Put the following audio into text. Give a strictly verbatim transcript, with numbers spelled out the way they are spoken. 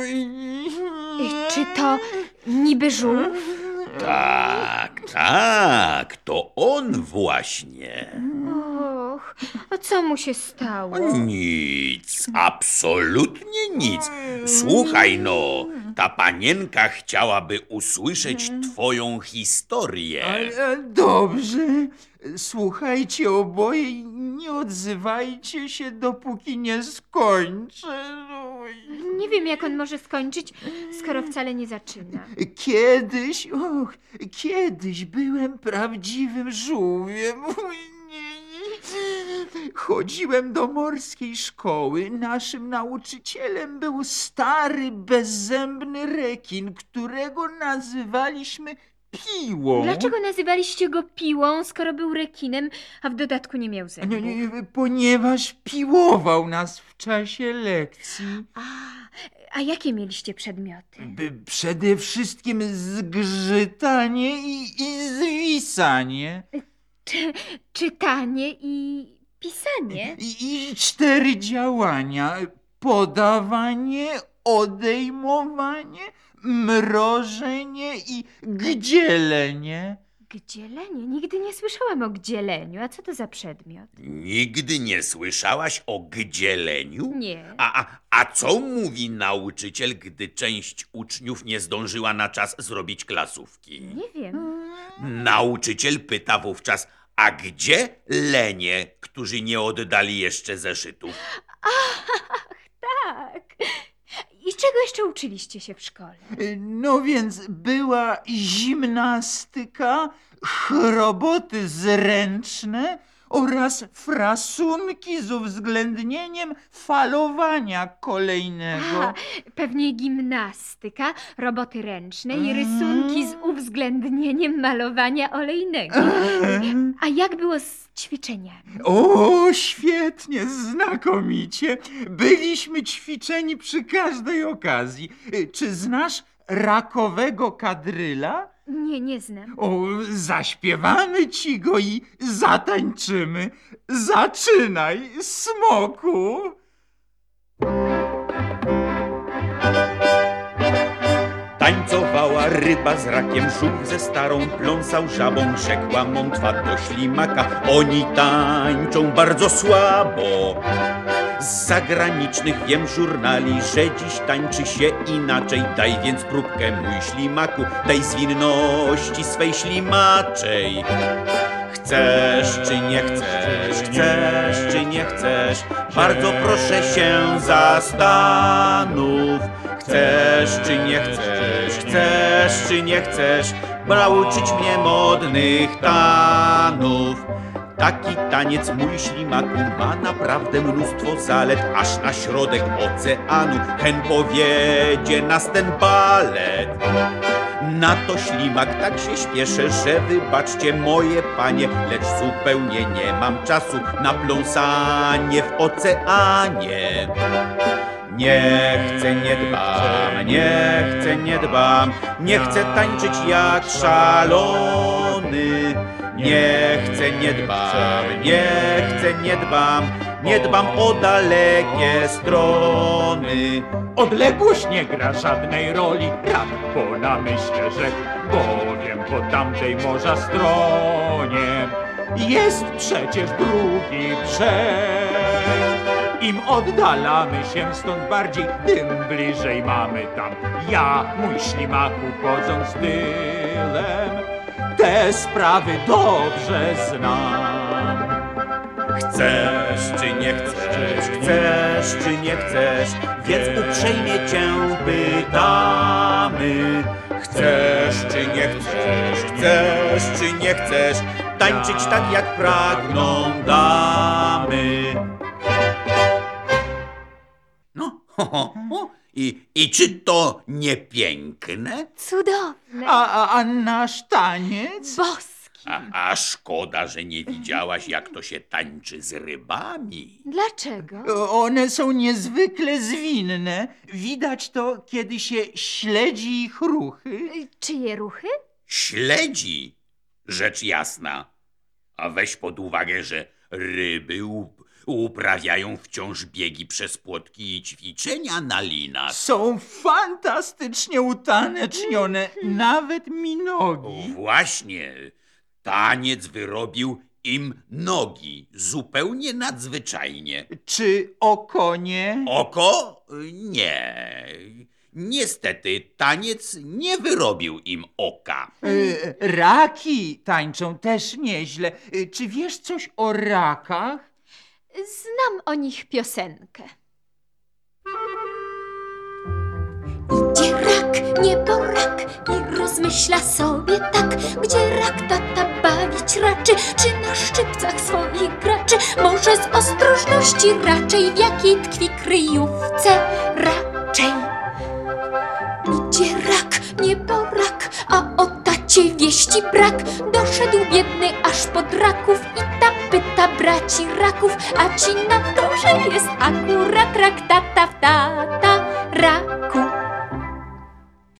Czy to niby żółw? Tak, tak, to on właśnie. Och, a co mu się stało? Nic, absolutnie nic. Słuchaj no, ta panienka chciałaby usłyszeć twoją historię. Ale dobrze, słuchajcie oboje i nie odzywajcie się, dopóki nie skończę. Nie wiem, jak on może skończyć, skoro wcale nie zaczyna. Kiedyś, och, kiedyś byłem prawdziwym żółwiem. Chodziłem do morskiej szkoły. Naszym nauczycielem był stary, bezzębny rekin, którego nazywaliśmy Piłą. Dlaczego nazywaliście go Piłą, skoro był rekinem, a w dodatku nie miał zębów? Nie, nie, ponieważ piłował nas w czasie lekcji. A, a jakie mieliście przedmioty? By przede wszystkim zgrzytanie i, i zwisanie. Czy, czytanie i pisanie? I, I cztery działania. Podawanie, odejmowanie, mrożenie i gdzielenie. Gdzielenie? Nigdy nie słyszałam o gdzieleniu. A co to za przedmiot? Nigdy nie słyszałaś o gdzieleniu? Nie. A, a, a co mówi nauczyciel, gdy część uczniów nie zdążyła na czas zrobić klasówki? Nie wiem. Nauczyciel pyta wówczas, a gdzie lenie, którzy nie oddali jeszcze zeszytów? Ach, tak. I czego jeszcze uczyliście się w szkole? No więc była gimnastyka, chroboty zręczne oraz frasunki z uwzględnieniem falowania kolejnego. A, pewnie gimnastyka, roboty ręczne i rysunki z uwzględnieniem malowania olejnego. A jak było z ćwiczeniami? O, świetnie, znakomicie. Byliśmy ćwiczeni przy każdej okazji. Czy znasz rakowego kadryla? Nie, nie znam. O, zaśpiewamy ci go i zatańczymy. Zaczynaj, smoku. Tańcowała ryba z rakiem, żółw ze starą pląsał żabą. Rzekła mątwa do ślimaka, oni tańczą bardzo słabo. Z zagranicznych wiem żurnali, że dziś tańczy się inaczej. Daj więc próbkę, mój ślimaku, daj zwinności swej ślimaczej. Chcesz czy nie chcesz, chcesz czy nie chcesz, bardzo proszę się zastanów. Chcesz czy nie chcesz, chcesz czy nie chcesz, nauczyć mnie modnych tanów. Taki taniec, mój ślimaku, ma naprawdę mnóstwo zalet, aż na środek oceanu hen powiedzie nas ten balet. Na to ślimak tak się śpieszę, że wybaczcie moje panie, lecz zupełnie nie mam czasu na pląsanie w oceanie. Nie chcę, nie dbam, nie chcę, nie dbam, nie chcę tańczyć jak szalony. Nie chcę, nie dbam, nie chcę, nie dbam, nie dbam o dalekie strony. Odległość nie gra żadnej roli, tak po namyśle rzekł, bowiem po tamtej morza stronie jest przecież drugi brzeg. Im oddalamy się stąd bardziej, tym bliżej mamy tam. Ja, mój ślimaku, chodząc tylem, te sprawy dobrze znam. Chcesz czy nie chcesz, chcesz czy nie chcesz, więc uprzejmie cię pytamy. Chcesz czy nie chcesz, chcesz czy nie chcesz, tańczyć tak jak pragną damy. No, ho, ho, ho. I, i czy to nie piękne? Cudowne. A, a, a nasz taniec? Boski. A, a szkoda, że nie widziałaś, jak to się tańczy z rybami. Dlaczego? One są niezwykle zwinne. Widać to, kiedy się śledzi ich ruchy. Czyje ruchy? Śledzi, rzecz jasna. A weź pod uwagę, że ryby Uprawiają wciąż biegi przez płotki i ćwiczenia na linach. Są fantastycznie utanecznione, nawet mi nogi. Właśnie, taniec wyrobił im nogi, zupełnie nadzwyczajnie. Czy o konie? Oko? Nie. Niestety, taniec nie wyrobił im oka. Y, Raki tańczą też nieźle. Y, Czy wiesz coś o rakach? Znam o nich piosenkę. Idzie rak, nieborak i rozmyśla sobie tak, gdzie rak tata bawić raczy, czy na szczypcach swoich graczy, może z ostrożności raczej, w jakiej tkwi kryjówce raczej. Idzie rak, nieborak, a o tacie wieści brak, doszedł biedny aż pod raków i tam pyta braci raków, a ci na to, że jest akurat rak tata w tata rak.